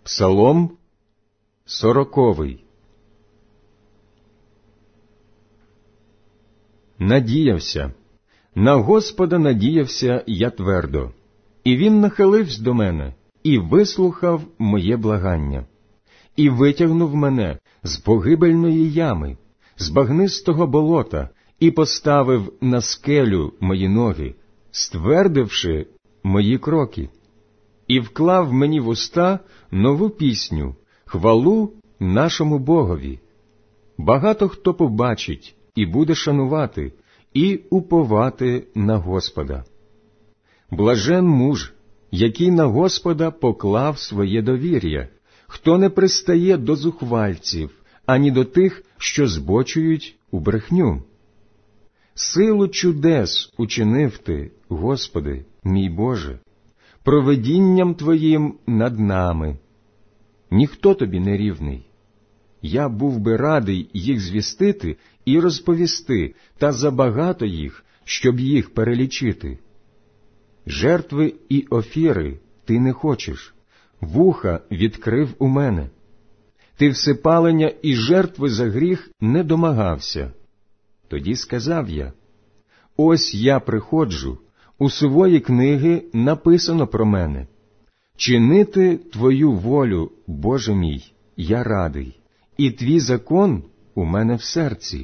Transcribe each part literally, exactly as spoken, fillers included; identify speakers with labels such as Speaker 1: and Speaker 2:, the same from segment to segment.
Speaker 1: Псалом сороковий. Надіявся, на Господа надіявся я твердо, і Він нахилився до мене, і вислухав моє благання, і витягнув мене з погибельної ями, з багнистого болота, і поставив на скелю мої ноги, ствердивши мої кроки, і вклав мені в уста нову пісню, хвалу нашому Богові. Багато хто побачить і буде шанувати, і уповати на Господа. Блажен муж, який на Господа поклав своє довір'я, хто не пристає до зухвальців, ані до тих, що збочують у брехню. Силу чудес учинив ти, Господи, мій Боже, провидінням Твоїм над нами. Ніхто Тобі не рівний. Я був би радий їх звістити і розповісти, та забагато їх, щоб їх перелічити. Жертви і офіри ти не хочеш, вуха відкрив у мене. Ти всепалення і жертви за гріх не домагався. Тоді сказав я: ось я приходжу, у свої книги написано про мене. Чинити Твою волю, Боже мій, я радий, і Твій закон у мене в серці.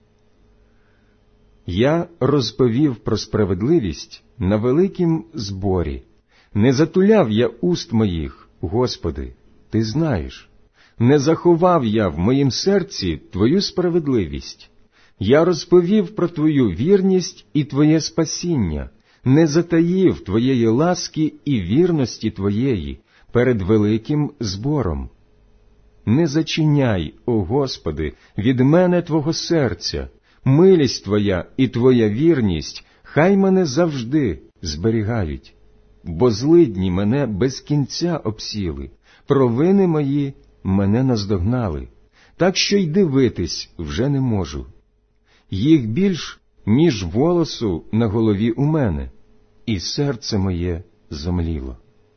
Speaker 1: Я розповів про справедливість на великім зборі. Не затуляв я уст моїх, Господи, Ти знаєш. Не заховав я в моїм серці Твою справедливість. Я розповів про Твою вірність і Твоє спасіння, не затаїв Твоєї ласки і вірності Твоєї перед великим збором. Не зачиняй, о Господи, від мене Твого серця, милість Твоя і Твоя вірність хай мене завжди зберігають, бо злидні мене без кінця обсіли, провини мої мене наздогнали, так що й дивитись вже не можу. Їх більш, ніж волосу на голові у мене, і серце моє зомліло.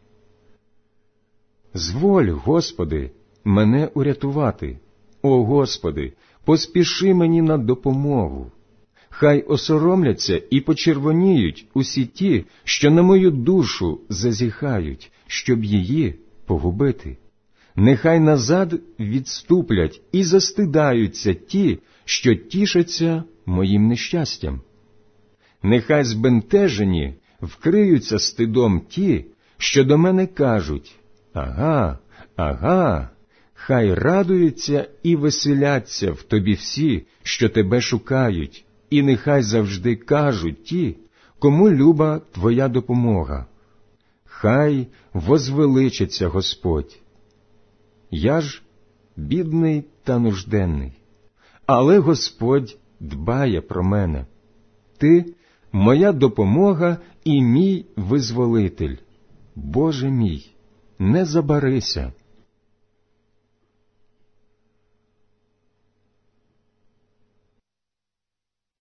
Speaker 1: Зволь, Господи, мене урятувати. О Господи, поспіши мені на допомогу. Хай осоромляться і почервоніють усі ті, що на мою душу зазіхають, щоб її погубити. Нехай назад відступлять і застидаються ті, що тішаться моїм нещастям. Нехай збентежені вкриються стидом ті, що до мене кажуть: ага, ага. Хай радуються і веселяться в Тобі всі, що Тебе шукають, і нехай завжди кажуть ті, кому люба Твоя допомога. Хай возвеличиться Господь. Я ж бідний та нужденний, але Господь дбає про мене. Ти – моя допомога і мій визволитель. Боже мій, не забарися.